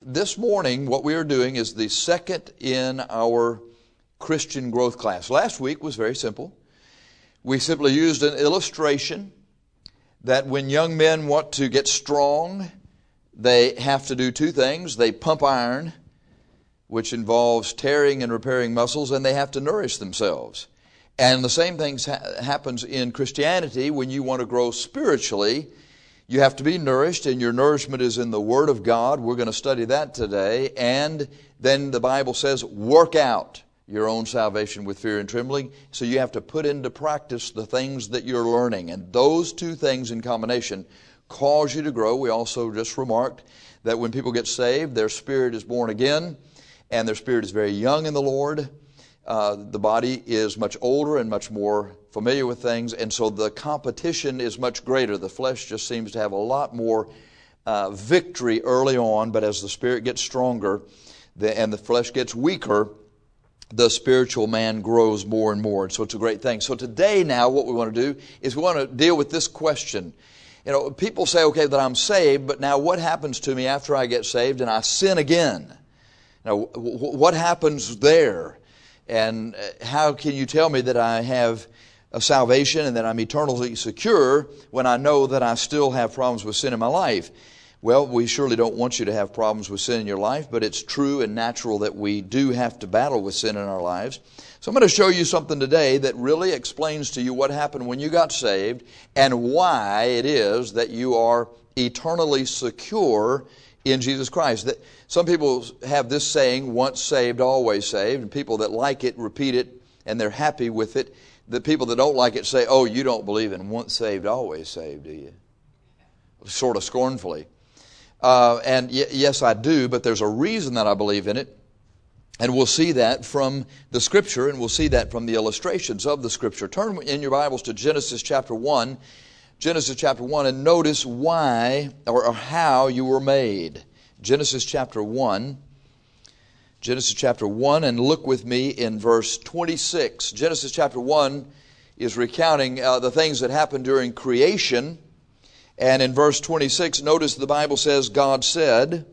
This morning, what we are doing is the second in our Christian growth class. Last week was very simple. We simply used an illustration that when young men want to get strong, they have to do two things. They pump iron, which involves tearing and repairing muscles, and they have to nourish themselves. And the same thing happens in Christianity. When you want to grow spiritually, you have to be nourished, and your nourishment is in the Word of God. We're going to study that today. And then the Bible says, work out your own salvation with fear and trembling. So you have to put into practice the things that you're learning. And those two things in combination cause you to grow. We also just remarked that when people get saved, their spirit is born again, and their spirit is very young in the Lord. The body is much older and much more familiar with things, and so the competition is much greater. The flesh just seems to have a lot more victory early on, but as the spirit gets stronger and the flesh gets weaker, the spiritual man grows more and more, and so it's a great thing. So today now what we want to do is we want to deal with this question. You know, people say, okay, that I'm saved, but now what happens to me after I get saved and I sin again? Now, what happens there? And how can you tell me that I have a salvation and that I'm eternally secure when I know that I still have problems with sin in my life? Well, we surely don't want you to have problems with sin in your life, but it's true and natural that we do have to battle with sin in our lives. So I'm going to show you something today that really explains to you what happened when you got saved and why it is that you are eternally secure in Jesus Christ. That some people have this saying, once saved, always saved, and people that like it repeat it and they're happy with it. The people that don't like it say, oh, you don't believe in once saved, always saved, do you? Sort of scornfully. And yes, I do, but there's a reason that I believe in it. And we'll see that from the Scripture, and we'll see that from the illustrations of the Scripture. Turn in your Bibles to Genesis chapter 1. Genesis chapter 1, and notice why or how you were made. Genesis chapter 1. Genesis chapter 1, and look with me in verse 26. Genesis chapter 1 is recounting the things that happened during creation. And in verse 26, notice the Bible says, God said,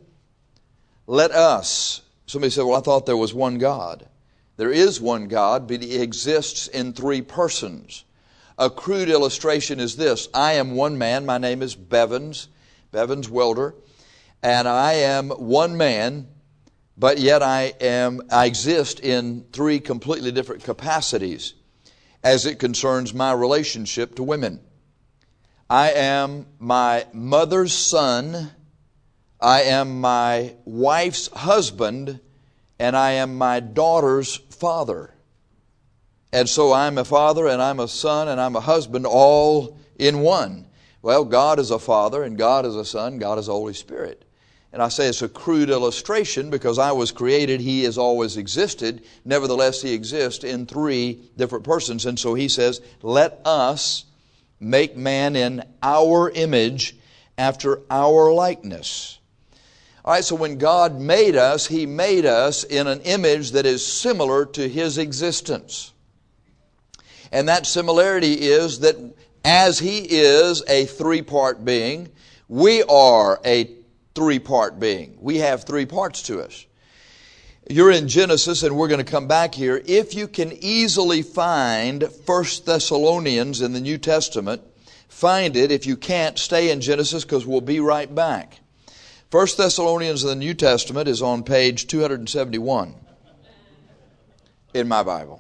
let us. Somebody said, well, I thought there was one God. There is one God, but He exists in three persons. A crude illustration is this. I am one man. My name is Bevins Welder. And I am one man, but yet I exist in three completely different capacities as it concerns my relationship to women. I am my mother's son, I am my wife's husband, and I am my daughter's father. And so I'm a father, and I'm a son, and I'm a husband, all in one. Well, God is a Father, and God is a Son, God is the Holy Spirit. And I say it's a crude illustration because I was created, He has always existed. Nevertheless, He exists in three different persons. And so He says, let us make man in our image after our likeness. All right, so when God made us, He made us in an image that is similar to His existence. And that similarity is that as He is a three-part being, we are a three-part being. We have three parts to us. You're in Genesis, and we're going to come back here. If you can easily find 1 Thessalonians in the New Testament, find it. If you can't, stay in Genesis because we'll be right back. 1 Thessalonians in the New Testament is on page 271 in my Bible.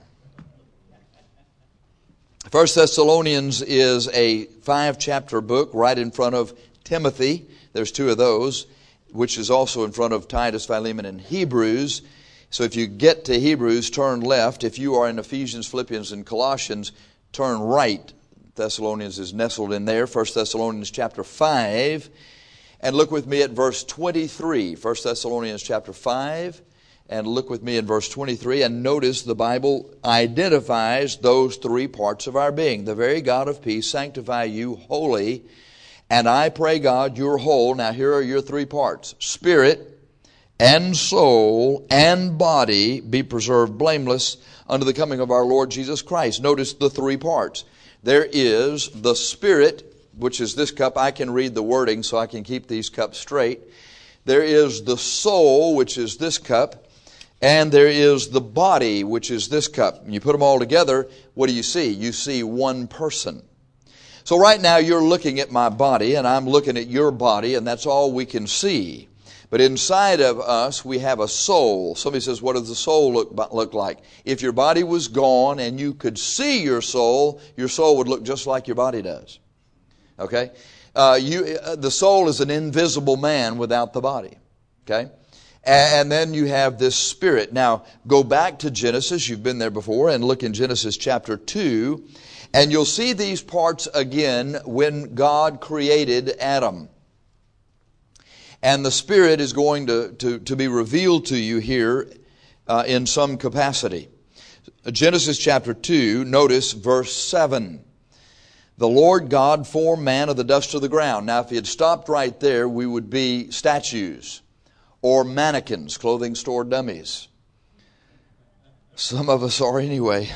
1 Thessalonians is a 5-chapter book right in front of Timothy. There's two of those, which is also in front of Titus, Philemon, and Hebrews. So if you get to Hebrews, turn left. If you are in Ephesians, Philippians, and Colossians, turn right. Thessalonians is nestled in there. 1 Thessalonians chapter 5. And look with me at verse 23. 1 Thessalonians chapter 5. And look with me in verse 23. And notice the Bible identifies those three parts of our being. The very God of peace sanctify you wholly. And I pray, God, you're whole. Now here are your three parts. Spirit and soul and body be preserved blameless unto the coming of our Lord Jesus Christ. Notice the three parts. There is the Spirit, which is this cup. I can read the wording so I can keep these cups straight. there is the soul, which is this cup, and there is the body, which is this cup. When you put them all together, what do you see? You see one person. So right now you're looking at my body, and I'm looking at your body, and that's all we can see. But inside of us, we have a soul. Somebody says, what does the soul look like? If your body was gone and you could see your soul would look just like your body does. Okay? The soul is an invisible man without the body. Okay? And then you have this spirit. Now, go back to Genesis. You've been there before, and look in Genesis chapter 2. And you'll see these parts again when God created Adam. And the Spirit is going to be revealed to you here in some capacity. Genesis chapter 2, notice verse 7. The Lord God formed man of the dust of the ground. Now, if he had stopped right there, we would be statues or mannequins, clothing store dummies. Some of us are anyway.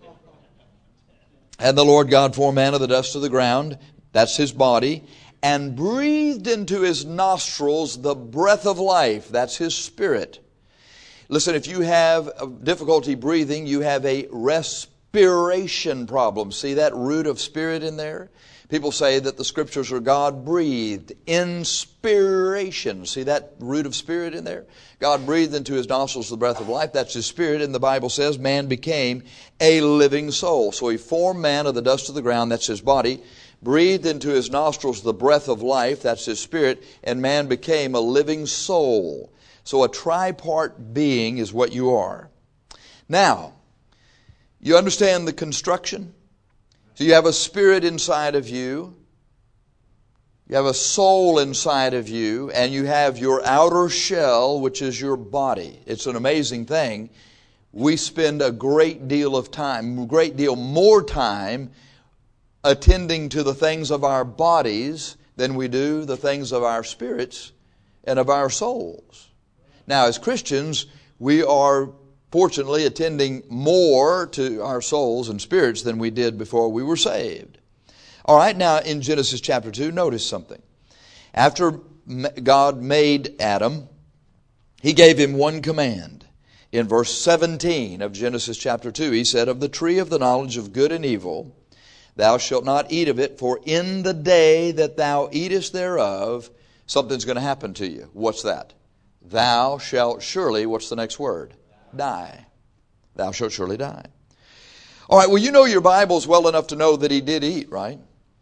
And the Lord God formed man of the dust of the ground, that's his body, and breathed into his nostrils the breath of life, that's his spirit. Listen, if you have difficulty breathing, you have a respiration problem. See that root of spirit in there? People say that the Scriptures are God-breathed. Inspiration. See that root of spirit in there? God breathed into his nostrils the breath of life. That's his spirit. And the Bible says man became a living soul. So he formed man of the dust of the ground. That's his body. Breathed into his nostrils the breath of life. That's his spirit. And man became a living soul. So a tripart being is what you are. Now, you understand the construction? So you have a spirit inside of you, you have a soul inside of you, and you have your outer shell, which is your body. It's an amazing thing. We spend a great deal of time, great deal more time, attending to the things of our bodies than we do the things of our spirits and of our souls. Now, as Christians, we are fortunately attending more to our souls and spirits than we did before we were saved. All right, now in Genesis chapter 2, notice something. After God made Adam, he gave him one command. In verse 17 of Genesis chapter 2, he said, of the tree of the knowledge of good and evil, thou shalt not eat of it, for in the day that thou eatest thereof, something's going to happen to you. What's that? Thou shalt surely, what's the next word? Die. Thou shalt surely die. All right, well, you know your Bibles well enough to know that he did eat, right?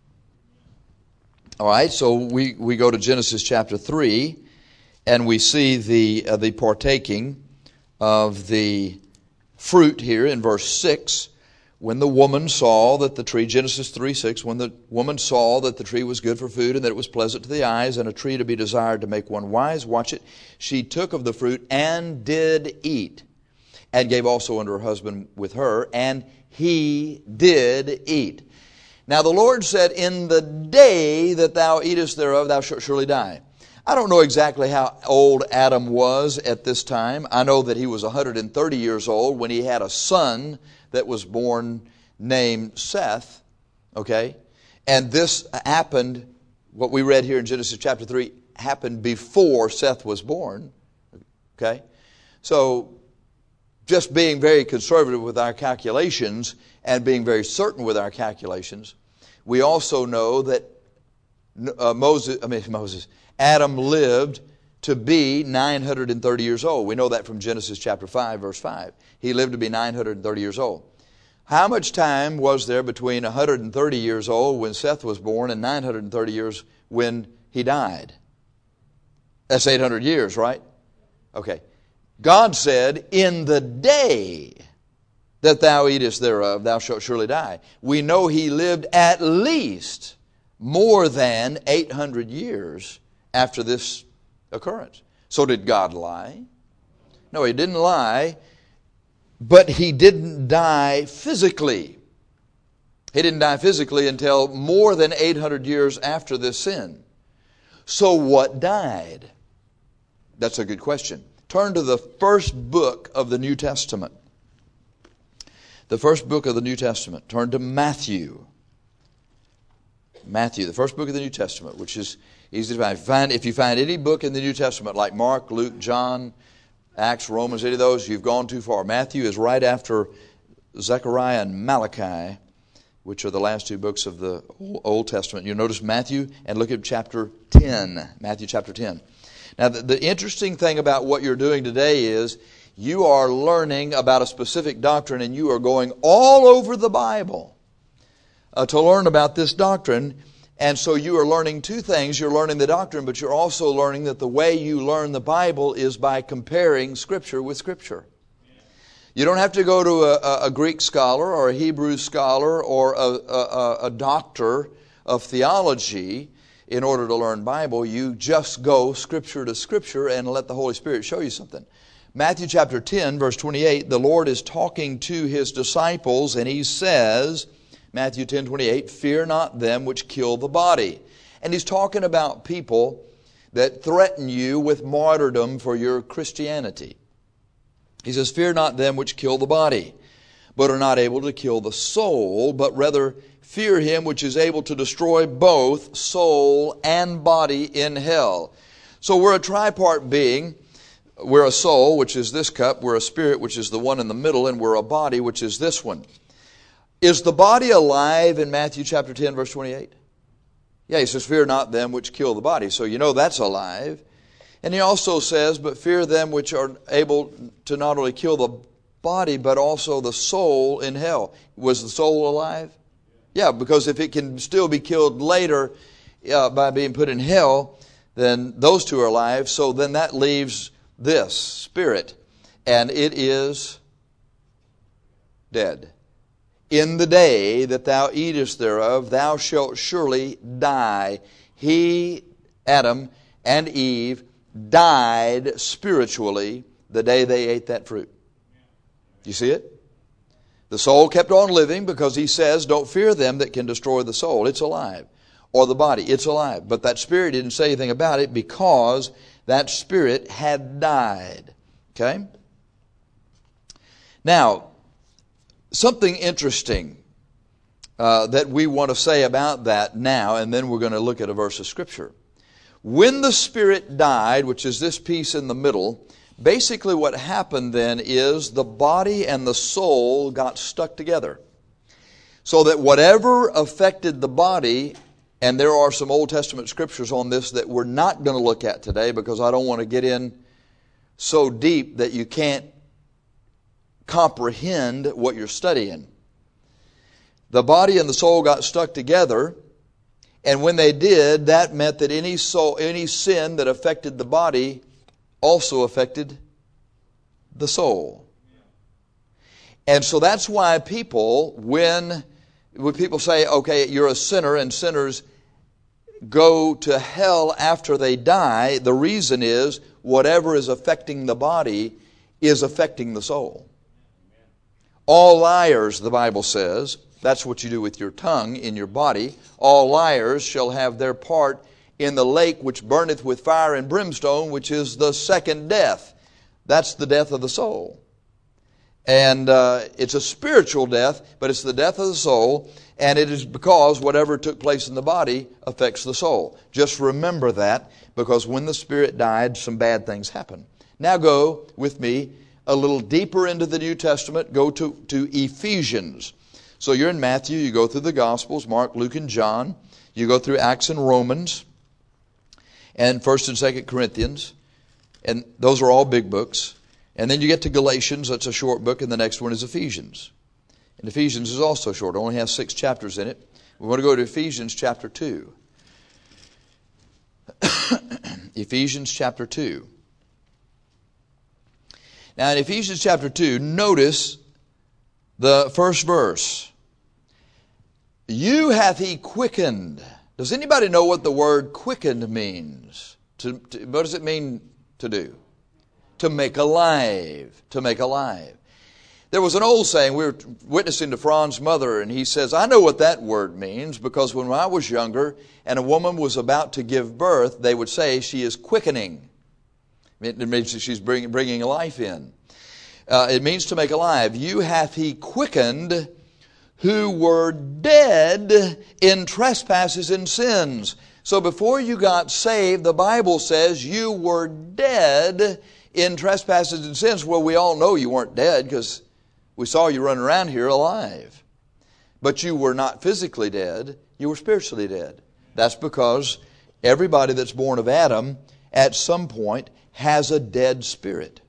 All right, so we go to Genesis chapter 3, and we see the partaking of the fruit here in verse 6. When the woman saw that the tree, Genesis 3:6, when the woman saw that the tree was good for food and that it was pleasant to the eyes and a tree to be desired to make one wise, watch it, she took of the fruit and did eat, and gave also unto her husband with her, and he did eat. Now the Lord said, in the day that thou eatest thereof, thou shalt surely die. I don't know exactly how old Adam was at this time. I know that he was 130 years old when he had a son that was born named Seth. Okay? And this happened, what we read here in Genesis chapter 3, happened before Seth was born. Okay? So, just being very conservative with our calculations and being very certain with our calculations, we also know that Adam lived to be 930 years old. We know that from Genesis chapter 5, verse 5. He lived to be 930 years old. How much time was there between 130 years old when Seth was born and 930 years when he died? That's 800 years, right? Okay. God said, in the day that thou eatest thereof, thou shalt surely die. We know he lived at least more than 800 years after this occurrence. So did God lie? No, he didn't lie, but he didn't die physically. He didn't die physically until more than 800 years after this sin. So what died? That's a good question. Turn to the first book of the New Testament. The first book of the New Testament. Turn to Matthew. Matthew, the first book of the New Testament, which is easy to find. If you find any book in the New Testament like Mark, Luke, John, Acts, Romans, any of those, you've gone too far. Matthew is right after Zechariah and Malachi, which are the last two books of the Old Testament. You notice Matthew, and look at chapter 10. Matthew chapter 10. Now, the interesting thing about what you're doing today is you are learning about a specific doctrine, and you are going all over the Bible to learn about this doctrine. And so you are learning two things. You're learning the doctrine, but you're also learning that the way you learn the Bible is by comparing Scripture with Scripture. You don't have to go to a Greek scholar or a Hebrew scholar or a doctor of theology in order to learn Bible. You just go Scripture to Scripture and let the Holy Spirit show you something. Matthew chapter 10, verse 28, the Lord is talking to His disciples, and He says, Matthew 10:28, fear not them which kill the body. And He's talking about people that threaten you with martyrdom for your Christianity. He says, fear not them which kill the body, but are not able to kill the soul, but rather fear Him which is able to destroy both soul and body in hell. So we're a tripart being. We're a soul, which is this cup. We're a spirit, which is the one in the middle. And we're a body, which is this one. Is the body alive in Matthew chapter 10, verse 28? Yeah, He says, fear not them which kill the body. So you know that's alive. And He also says, but fear them which are able to not only kill the body, but also the soul in hell. Was the soul alive? Yeah, because if it can still be killed later by being put in hell, then those two are alive. So then that leaves this spirit, and it is dead. In the day that thou eatest thereof, thou shalt surely die. He, Adam and Eve, died spiritually the day they ate that fruit. You see it? The soul kept on living because He says, don't fear them that can destroy the soul. It's alive. Or the body. It's alive. But that spirit didn't say anything about it because that spirit had died. Okay? Now, something interesting that we want to say about that now, and then we're going to look at a verse of Scripture. When the spirit died, which is this piece in the middle, basically what happened then is the body and the soul got stuck together. So that whatever affected the body, and there are some Old Testament scriptures on this that we're not going to look at today because I don't want to get in so deep that you can't comprehend what you're studying. The body and the soul got stuck together, and when they did, that meant that any sin that affected the body also affected the soul. And so that's why people, when people say, okay, you're a sinner and sinners go to hell after they die, the reason is whatever is affecting the body is affecting the soul. All liars, the Bible says, that's what you do with your tongue in your body. All liars shall have their part in the lake which burneth with fire and brimstone, which is the second death. That's the death of the soul. And it's a spiritual death, but it's the death of the soul, and it is because whatever took place in the body affects the soul. Just remember that, because when the spirit died, some bad things happened. Now go with me a little deeper into the New Testament. Go to Ephesians. So you're in Matthew, you go through the Gospels, Mark, Luke, and John. You go through Acts and Romans, and 1st and 2nd Corinthians. And those are all big books. And then you get to Galatians, that's a short book, and the next one is Ephesians. And Ephesians is also short, it only has 6 chapters in it. We want to go to Ephesians chapter 2. Ephesians chapter 2. Now in Ephesians chapter 2, notice the first verse. You hath He quickened. Does anybody know what the word quickened means? What does it mean to do? To make alive. To make alive. There was an old saying, we were witnessing to Fran's mother, and he says, I know what that word means, because when I was younger and a woman was about to give birth, they would say she is quickening. It means that she's bringing life in. It means to make alive. You hath He quickened, who were dead in trespasses and sins. So before you got saved, the Bible says you were dead in trespasses and sins. Well, we all know you weren't dead because we saw you running around here alive. But you were not physically dead, you were spiritually dead. That's because everybody that's born of Adam at some point has a dead spirit.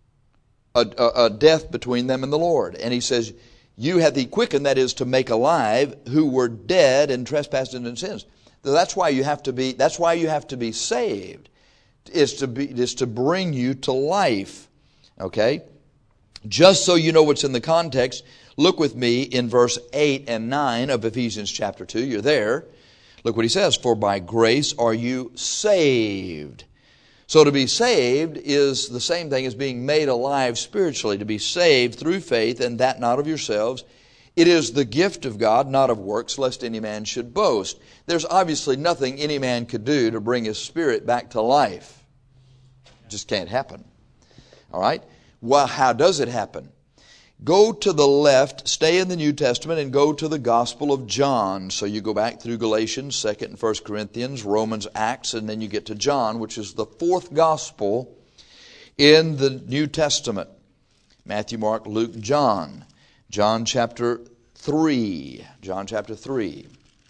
A death between them and the Lord. And he says, you have He quickened, that is to make alive, who were dead in trespasses and sins. That's why you have to be saved. Is to bring you to life. Okay? Just so you know what's in the context, look with me in verse 8 and 9 of Ephesians chapter 2. You're there. Look what he says. For by grace are you saved. So to be saved is the same thing as being made alive spiritually. To be saved through faith, and that not of yourselves. It is the gift of God, not of works, lest any man should boast. There's obviously nothing any man could do to bring his spirit back to life. It just can't happen. All right? Well, how does it happen? Go to the left, stay in the New Testament, and go to the Gospel of John. So you go back through Galatians, 2nd and 1st Corinthians, Romans, Acts, and then you get to John, which is the fourth Gospel in the New Testament. Matthew, Mark, Luke, John. John chapter 3. John chapter 3.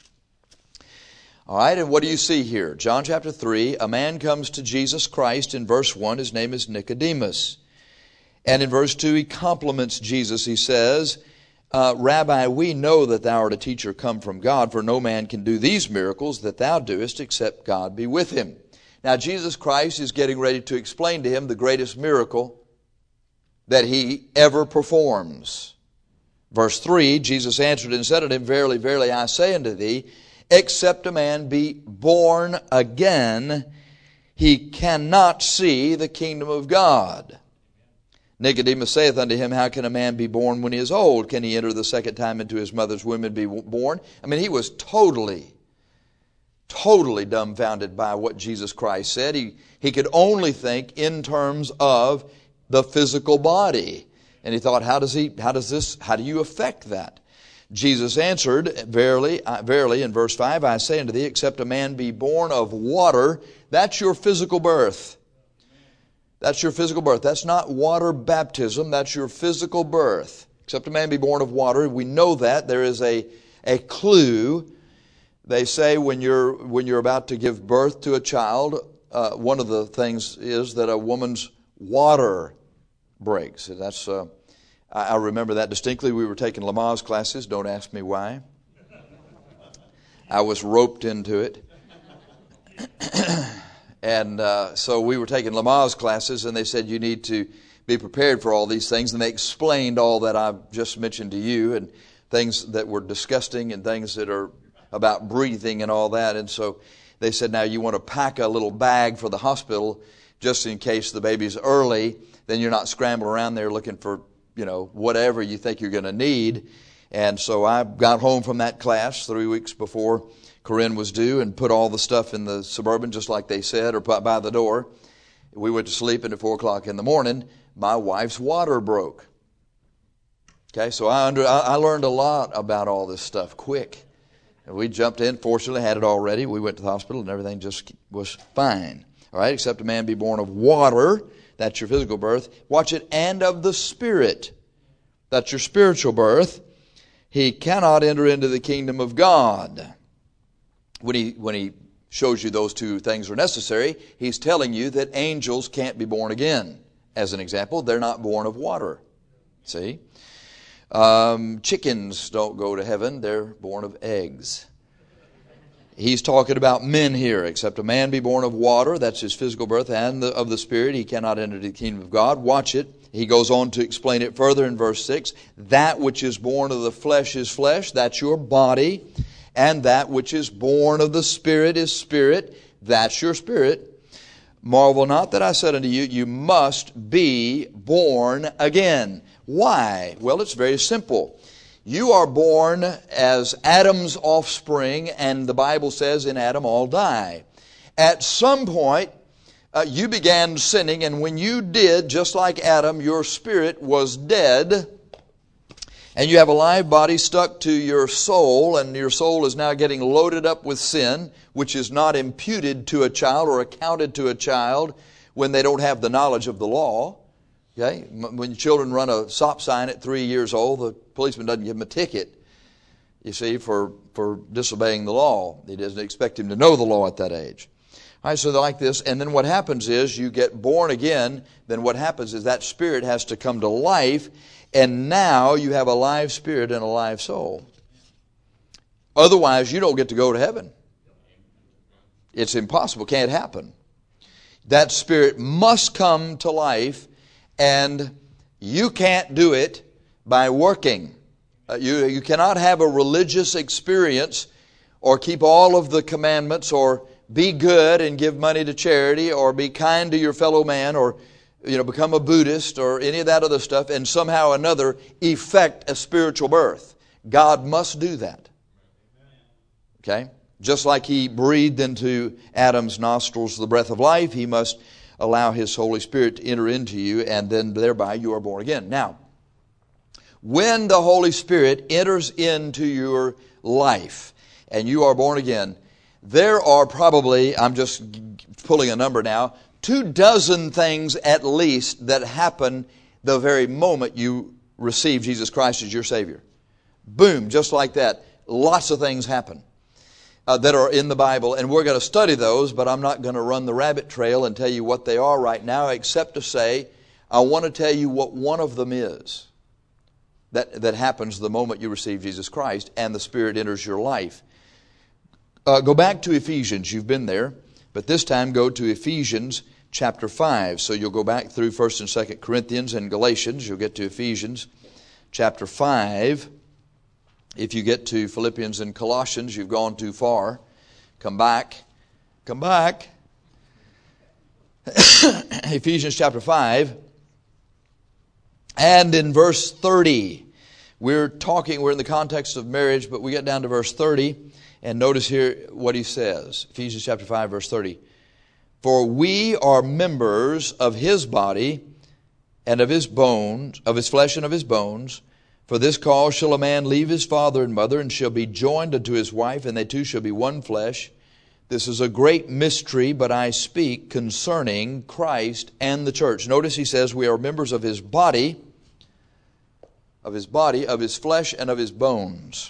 All right, and what do you see here? John chapter 3, a man comes to Jesus Christ in verse 1. His name is Nicodemus. And in verse 2, he compliments Jesus. He says, Rabbi, we know that thou art a teacher come from God, for no man can do these miracles that thou doest except God be with him. Now, Jesus Christ is getting ready to explain to him the greatest miracle that he ever performs. Verse 3, Jesus answered and said unto him, Verily, verily, I say unto thee, except a man be born again, he cannot see the kingdom of God. Nicodemus saith unto him, How can a man be born when he is old? Can he enter the second time into his mother's womb and be born? I mean, he was totally dumbfounded by what Jesus Christ said. He could only think in terms of the physical body. And he thought, how do you affect that? Jesus answered, Verily, verily, in verse 5, I say unto thee, except a man be born of water, that's your physical birth. That's your physical birth. That's not water baptism, that's your physical birth. Except a man be born of water. We know that. There is a clue. They say when you're about to give birth to a child, one of the things is that a woman's water breaks. That's I remember that distinctly. We were taking Lamaze classes. Don't ask me why. I was roped into it. And so we were taking Lamaze classes, and they said you need to be prepared for all these things. And they explained all that I've just mentioned to you, and things that were disgusting and things that are about breathing and all that. And so they said, now you want to pack a little bag for the hospital just in case the baby's early. Then you're not scrambling around there looking for, whatever you think you're going to need. And so I got home from that class 3 weeks before Corinne was due and put all the stuff in the Suburban just like they said, or put by the door. We went to sleep, and at 4 o'clock in the morning, my wife's water broke. Okay, so I learned a lot about all this stuff quick. And we jumped in, fortunately had it already. We went to the hospital and everything just was fine. All right, except a man be born of water, that's your physical birth. Watch it, and of the Spirit, that's your spiritual birth. He cannot enter into the kingdom of God. When he shows you those two things are necessary, he's telling you that angels can't be born again. As an example, they're not born of water. See? Chickens don't go to heaven, they're born of eggs. He's talking about men here. Except a man be born of water, that's his physical birth, and of the Spirit, he cannot enter the kingdom of God. Watch it. He goes on to explain it further in verse 6. That which is born of the flesh is flesh, that's your body. And that which is born of the Spirit is spirit, that's your spirit. Marvel not that I said unto you, you must be born again. Why? Well, it's very simple. You are born as Adam's offspring, and the Bible says in Adam all die. At some point, you began sinning, and when you did, just like Adam, your spirit was dead. And you have a live body stuck to your soul, and your soul is now getting loaded up with sin, which is not imputed to a child or accounted to a child when they don't have the knowledge of the law. Okay? When children run a stop sign at 3 years old, the policeman doesn't give them a ticket, you see, for disobeying the law. He doesn't expect him to know the law at that age. All right, so they're like this, and then what happens is you get born again. Then what happens is that spirit has to come to life, and now you have a live spirit and a live soul. Otherwise, you don't get to go to heaven. It's impossible. Can't happen. That spirit must come to life, and you can't do it by working. You cannot have a religious experience or keep all of the commandments or be good and give money to charity or be kind to your fellow man or become a Buddhist or any of that other stuff and somehow or another effect a spiritual birth. God must do that. Okay? Just like He breathed into Adam's nostrils the breath of life, He must allow His Holy Spirit to enter into you, and then thereby you are born again. Now, when the Holy Spirit enters into your life and you are born again, there are probably, I'm just pulling a number now, 24 things at least that happen the very moment you receive Jesus Christ as your Savior. Boom, just like that. Lots of things happen that are in the Bible, and we're going to study those, but I'm not going to run the rabbit trail and tell you what they are right now, except to say I want to tell you what one of them is that happens the moment you receive Jesus Christ and the Spirit enters your life. Go back to Ephesians. You've been there, but this time go to Ephesians chapter 5. So you'll go back through 1st and 2nd Corinthians and Galatians. You'll get to Ephesians chapter 5. If you get to Philippians and Colossians, you've gone too far. Come back. Come back. Ephesians chapter 5. And in verse 30, we're in the context of marriage, but we get down to verse 30. And notice here what he says. Ephesians chapter 5, verse 30. For we are members of His body and of His bones, of His flesh and of His bones. For this cause shall a man leave his father and mother, and shall be joined unto his wife, and they two shall be one flesh. This is a great mystery, but I speak concerning Christ and the church. Notice he says we are members of His body, of His flesh, and of His bones.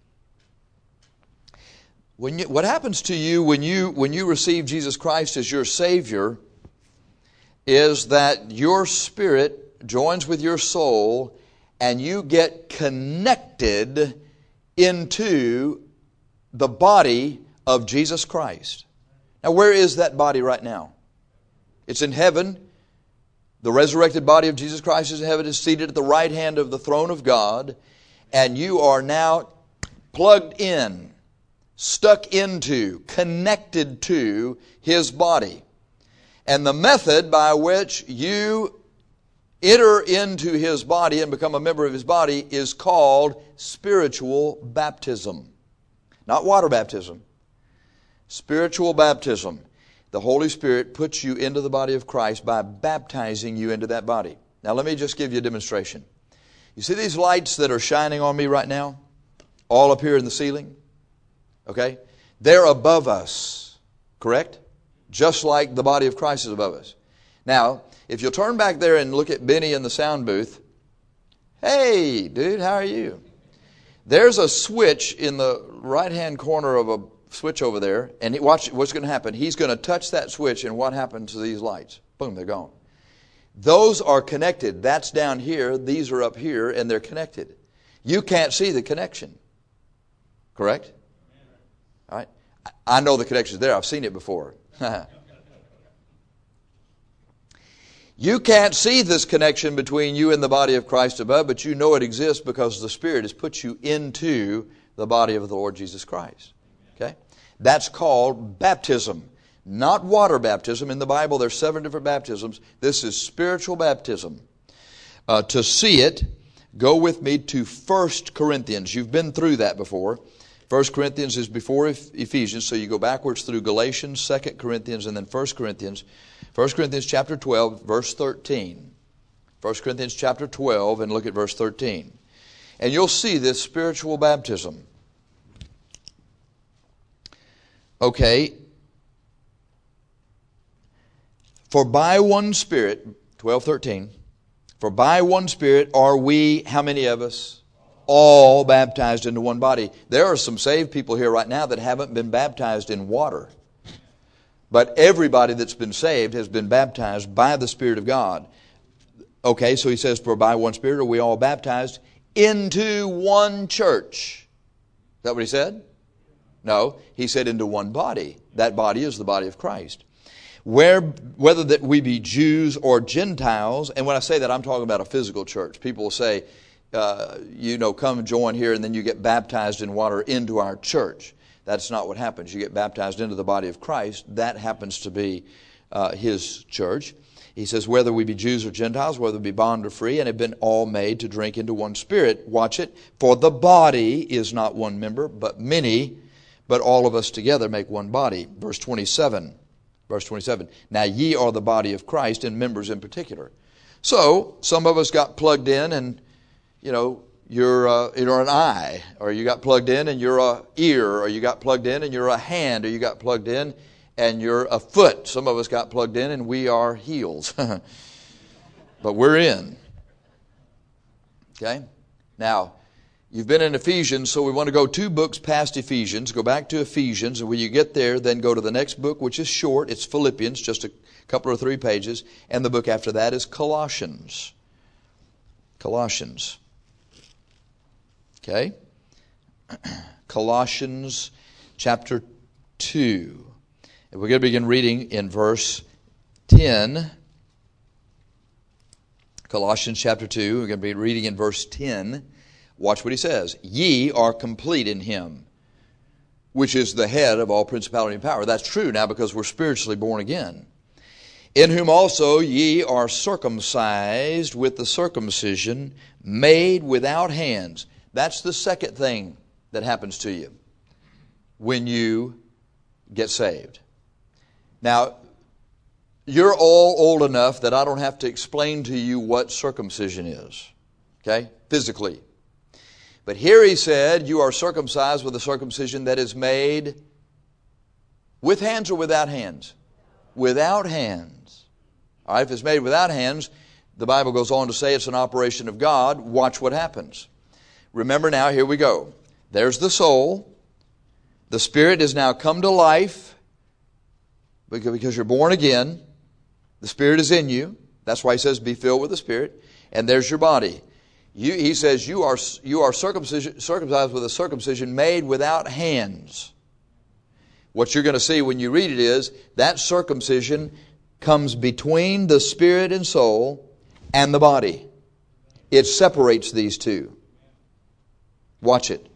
What happens to you when you receive Jesus Christ as your Savior is that your spirit joins with your soul and you get connected into the body of Jesus Christ. Now, where is that body right now? It's in heaven. The resurrected body of Jesus Christ is in heaven, is seated at the right hand of the throne of God, and you are now plugged in, stuck into, connected to His body. And the method by which you enter into His body and become a member of His body is called spiritual baptism. Not water baptism. Spiritual baptism. The Holy Spirit puts you into the body of Christ by baptizing you into that body. Now let me just give you a demonstration. You see these lights that are shining on me right now? All up here in the ceiling? Okay? They're above us. Correct? Just like the body of Christ is above us. Now, if you'll turn back there and look at Benny in the sound booth. Hey, dude, how are you? There's a switch in the right-hand corner of a switch over there. And watch what's going to happen. He's going to touch that switch, and what happens to these lights? Boom, they're gone. Those are connected. That's down here. These are up here, and they're connected. You can't see the connection. Correct? All right. I know the connection's there. I've seen it before. You can't see this connection between you and the body of Christ above, but you know it exists because the Spirit has put you into the body of the Lord Jesus Christ. Okay? That's called baptism. Not water baptism. In the Bible, there's 7 different baptisms. This is spiritual baptism. To see it, go with me to 1 Corinthians. You've been through that before. 1 Corinthians is before Ephesians, so you go backwards through Galatians, 2 Corinthians, and then 1 Corinthians. 1 Corinthians chapter 12, verse 13. 1 Corinthians chapter 12, and look at verse 13. And you'll see this spiritual baptism. Okay. For by one Spirit, 12:13, for by one Spirit are we, how many of us? All baptized into one body. There are some saved people here right now that haven't been baptized in water. But everybody that's been saved has been baptized by the Spirit of God. Okay, so he says, for by one Spirit are we all baptized into one church. Is that what he said? No, he said into one body. That body is the body of Christ. Whether that we be Jews or Gentiles, and when I say that, I'm talking about a physical church. People will say, come join here and then you get baptized in water into our church. That's not what happens. You get baptized into the body of Christ. That happens to be His church. He says, whether we be Jews or Gentiles, whether we be bond or free, and have been all made to drink into one Spirit. Watch it. For the body is not one member, but many, but all of us together make one body. Verse 27. Now ye are the body of Christ, and members in particular. So, some of us got plugged in and, you're an eye, or you got plugged in and you're a ear, or you got plugged in and you're a hand, or you got plugged in and you're a foot. Some of us got plugged in and we are heels. But we're in. Okay? Now, you've been in Ephesians, so we want to go 2 books past Ephesians. Go back to Ephesians, and when you get there, then go to the next book, which is short. It's Philippians, just a couple or 3 pages. And the book after that is Colossians. Colossians. Okay? Colossians chapter 2. And we're going to begin reading in verse 10. Colossians chapter 2. We're going to be reading in verse 10. Watch what he says. Ye are complete in Him, which is the head of all principality and power. That's true now because we're spiritually born again. In whom also ye are circumcised with the circumcision made without hands. That's the second thing that happens to you when you get saved. Now, you're all old enough that I don't have to explain to you what circumcision is. Okay? Physically. But here he said, you are circumcised with a circumcision that is made with hands or without hands? Without hands. All right, if it's made without hands, the Bible goes on to say it's an operation of God. Watch what happens. Remember now, here we go. There's the soul. The Spirit has now come to life because you're born again. The Spirit is in you. That's why he says, be filled with the Spirit. And there's your body. He says, you are circumcised with a circumcision made without hands. What you're going to see when you read it is, that circumcision comes between the spirit and soul and the body. It separates these two. Watch it.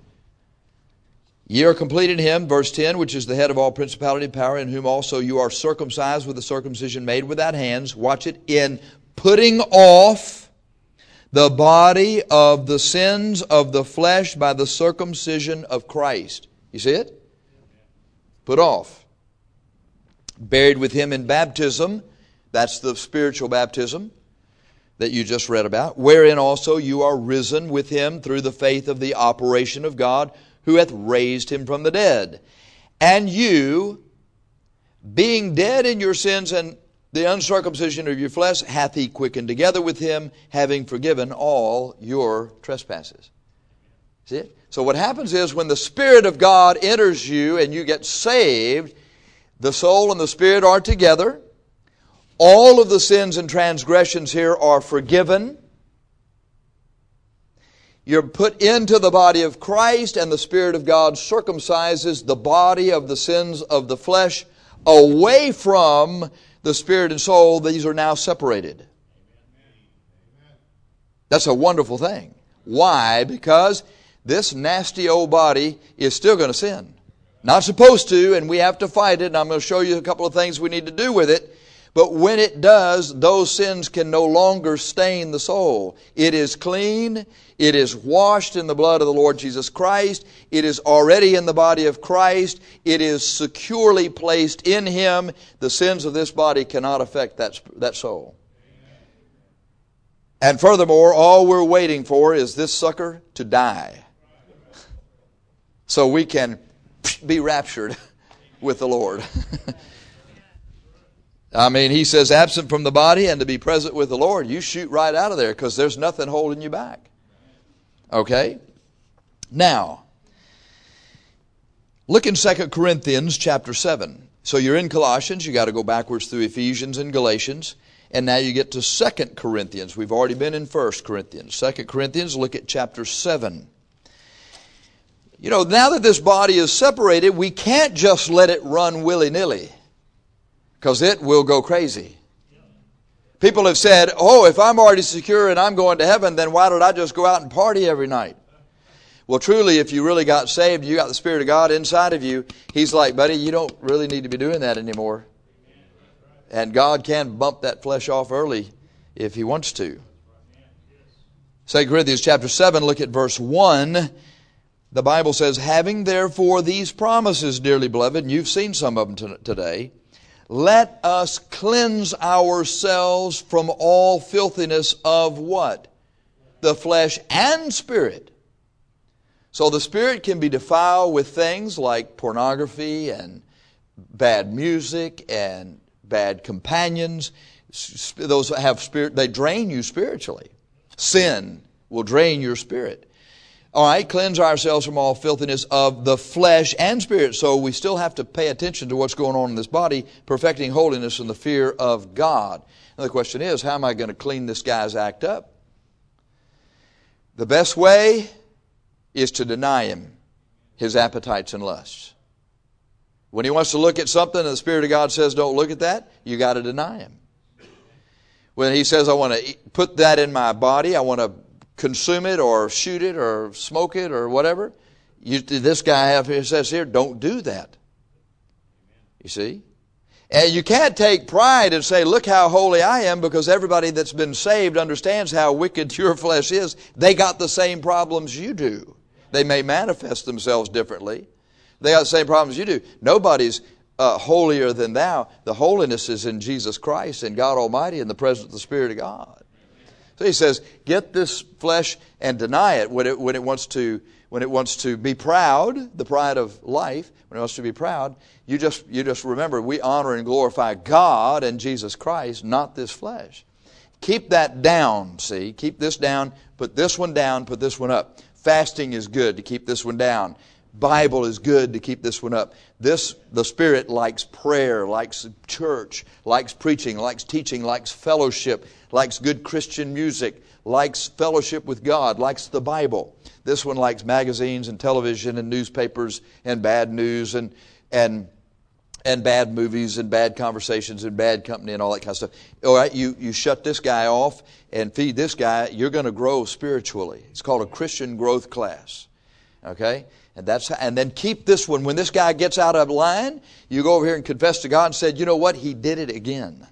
Ye are complete in Him, verse 10, which is the head of all principality and power, in whom also you are circumcised with a circumcision made without hands. Watch it. In putting off the body of the sins of the flesh by the circumcision of Christ. You see it? Put off. Buried with Him in baptism. That's the spiritual baptism that you just read about. Wherein also you are risen with Him through the faith of the operation of God, who hath raised Him from the dead. And you, being dead in your sins and the uncircumcision of your flesh, hath He quickened together with Him, having forgiven all your trespasses. See it? So what happens is when the Spirit of God enters you and you get saved, the soul and the Spirit are together. All of the sins and transgressions here are forgiven. You're put into the body of Christ, and the Spirit of God circumcises the body of the sins of the flesh away from the spirit and soul. These are now separated. That's a wonderful thing. Why? Because this nasty old body is still going to sin. Not supposed to, and we have to fight it, and I'm going to show you a couple of things we need to do with it. But when it does, those sins can no longer stain the soul. It is clean. It is washed in the blood of the Lord Jesus Christ. It is already in the body of Christ. It is securely placed in Him. The sins of this body cannot affect that soul. And furthermore, all we're waiting for is this sucker to die, so we can be raptured with the Lord. I mean, he says, absent from the body and to be present with the Lord. You shoot right out of there because there's nothing holding you back. Okay? Now, look in 2 Corinthians chapter 7. So you're in Colossians. You got to go backwards through Ephesians and Galatians. And now you get to 2 Corinthians. We've already been in 1 Corinthians. 2 Corinthians, look at chapter 7. You know, now that this body is separated, we can't just let it run willy-nilly, because it will go crazy. People have said, oh, if I'm already secure and I'm going to heaven, then why don't I just go out and party every night? Well, truly, if you really got saved, you got the Spirit of God inside of you, He's like, buddy, you don't really need to be doing that anymore. And God can bump that flesh off early if He wants to. 2 Corinthians chapter 7, look at verse 1. The Bible says, having therefore these promises, dearly beloved, and you've seen some of them today, let us cleanse ourselves from all filthiness of what? The flesh and spirit. So the spirit can be defiled with things like pornography and bad music and bad companions. Those have spirit, they drain you spiritually. Sin will drain your spirit. All right, cleanse ourselves from all filthiness of the flesh and spirit. So we still have to pay attention to what's going on in this body, perfecting holiness in the fear of God. And the question is, how am I going to clean this guy's act up? The best way is to deny him his appetites and lusts. When he wants to look at something and the Spirit of God says, don't look at that, you got to deny him. When he says, I want to put that in my body, I want to consume it or shoot it or smoke it or whatever, this guy says here, don't do that. You see? And you can't take pride and say, look how holy I am, because everybody that's been saved understands how wicked your flesh is. They got the same problems you do. They may manifest themselves differently. They got the same problems you do. Nobody's holier than thou. The holiness is in Jesus Christ and God Almighty in the presence of the Spirit of God. So he says, get this flesh and deny it when it wants to be proud, the pride of life. When it wants to be proud, you just remember we honor and glorify God and Jesus Christ, not this flesh. Keep that down. See, keep this down. Put this one down. Put this one up. Fasting is good to keep this one down. Bible is good to keep this one up. The Spirit likes prayer, likes church, likes preaching, likes teaching, likes fellowship, likes good Christian music, likes fellowship with God, likes the Bible. This one likes magazines and television and newspapers and bad news and bad movies and bad conversations and bad company and all that kind of stuff. All right, you shut this guy off and feed this guy, you're going to grow spiritually. It's called a Christian growth class. Okay? And then keep this one. When this guy gets out of line, you go over here and confess to God and say, you know what? He did it again.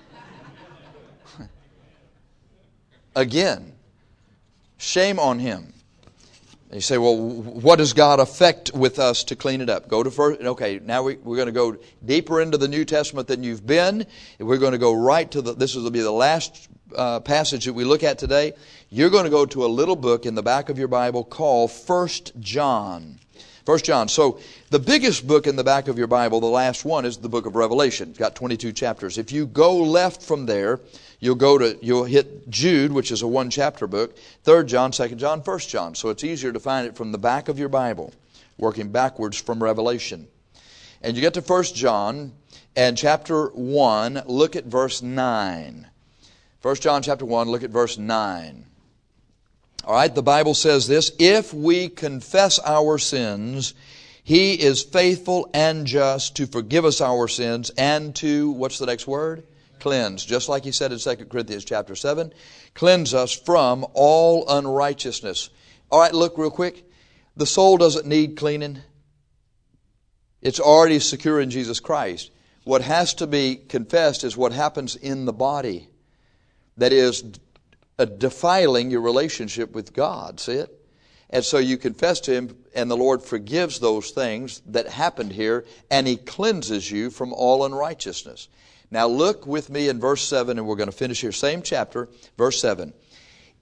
Again. Shame on him. And you say, well, what does God affect with us to clean it up? Go to first. Okay, now we're going to go deeper into the New Testament than you've been. And we're going to go right to this will be the last passage that we look at today. You're going to go to a little book in the back of your Bible called 1 John. 1 John. So the biggest book in the back of your Bible, the last one, is the book of Revelation. It's got 22 chapters. If you go left from there, you'll hit Jude, which is a one-chapter book, 3 John, 2 John, 1 John. So it's easier to find it from the back of your Bible, working backwards from Revelation. And you get to 1 John and chapter 1, look at verse 9. 1 John chapter 1, look at verse 9. All right, the Bible says this, if we confess our sins, He is faithful and just to forgive us our sins and to, what's the next word? Cleanse. Just like He said in 2 Corinthians chapter 7, cleanse us from all unrighteousness. All right, look real quick. The soul doesn't need cleaning. It's already secure in Jesus Christ. What has to be confessed is what happens in the body. That is defiling your relationship with God. See it? And so you confess to Him, and the Lord forgives those things that happened here, and He cleanses you from all unrighteousness. Now look with me in verse 7, and we're going to finish here. Same chapter, verse 7.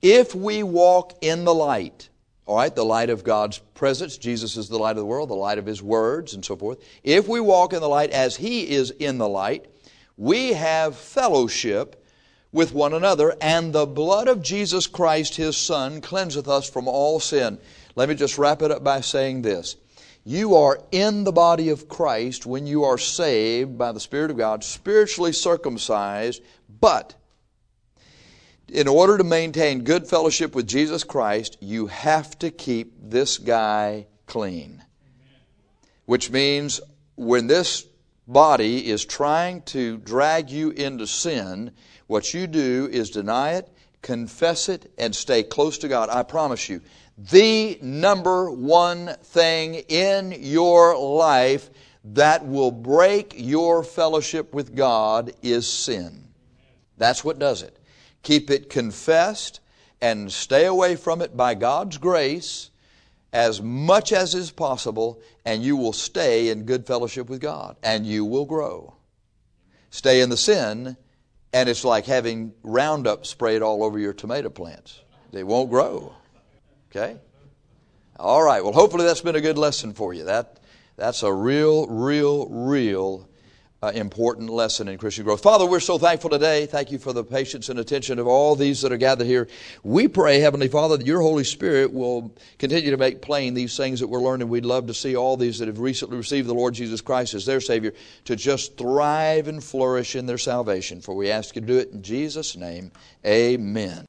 If we walk in the light, all right, the light of God's presence, Jesus is the light of the world, the light of His words, and so forth. If we walk in the light as He is in the light, we have fellowship with one another, and the blood of Jesus Christ, His Son, cleanseth us from all sin. Let me just wrap it up by saying this. You are in the body of Christ when you are saved by the Spirit of God, spiritually circumcised, but in order to maintain good fellowship with Jesus Christ, you have to keep this guy clean. Which means when this body is trying to drag you into sin, what you do is deny it, confess it, and stay close to God. I promise you, the number one thing in your life that will break your fellowship with God is sin. That's what does it. Keep it confessed and stay away from it by God's grace as much as is possible, and you will stay in good fellowship with God, and you will grow. Stay in the sin, and it's like having Roundup sprayed all over your tomato plants. They won't grow. Okay? All right. Well, hopefully that's been a good lesson for you. That's a real important lesson in Christian growth. Father, we're so thankful today. Thank you for the patience and attention of all these that are gathered here. We pray, Heavenly Father, that your Holy Spirit will continue to make plain these things that we're learning. We'd love to see all these that have recently received the Lord Jesus Christ as their Savior to just thrive and flourish in their salvation. For we ask you to do it in Jesus' name. Amen.